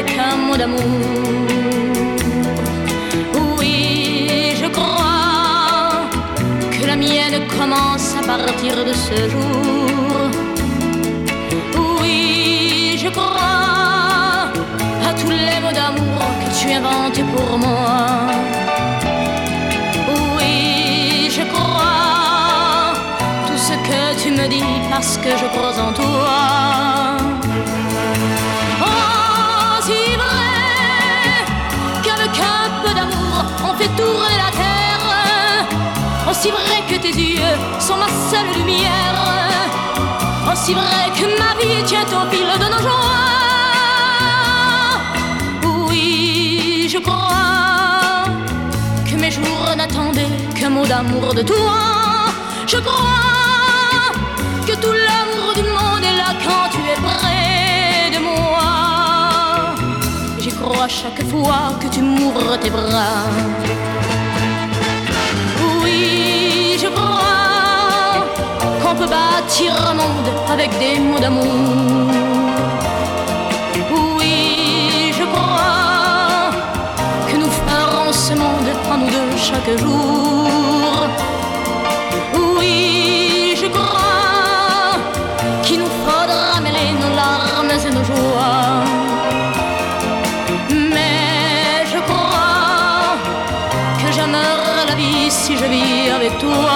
n'attendais qu'un mot d'amour. Oui, je crois que la mienne commence à partir de ce jour. Oui, je crois à tous les mots d'amour que tu inventes pour moi. Oui, je crois tout ce que tu me dis parce que je crois en toi. Oh, si vrai qu'avec un peu d'amour on fait tourner la terre. Aussi vrai que tes yeux sont ma seule lumière. Aussi vrai que ma vie tient au fil de nos joies. Oui, je crois que mes jours n'attendaient qu'un mot d'amour de toi. Je crois que tout l'amour du monde est là quand tu es près de moi. J'y crois chaque fois que tu m'ouvres tes bras. Oui, je crois qu'on peut bâtir un monde avec des mots d'amour. Oui, je crois que nous ferons ce monde en nous deux chaque jour. Oui, je crois qu'il nous faudra mêler nos larmes et nos joies. Mais je crois que j'aimerais la vie si je vis avec toi.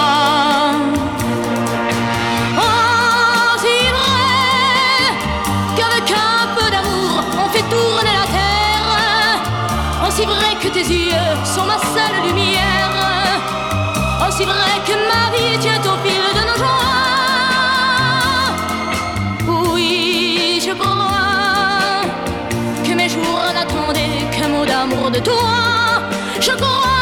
Oh, si vrai qu'avec un peu d'amour on fait tourner la terre. Aussi vrai que tes yeux sont ma seule lumière. Aussi vrai que ma vie tient au fil de nos joies. Oui, je crois que mes jours n'attendaient qu'un mot d'amour de toi. Je crois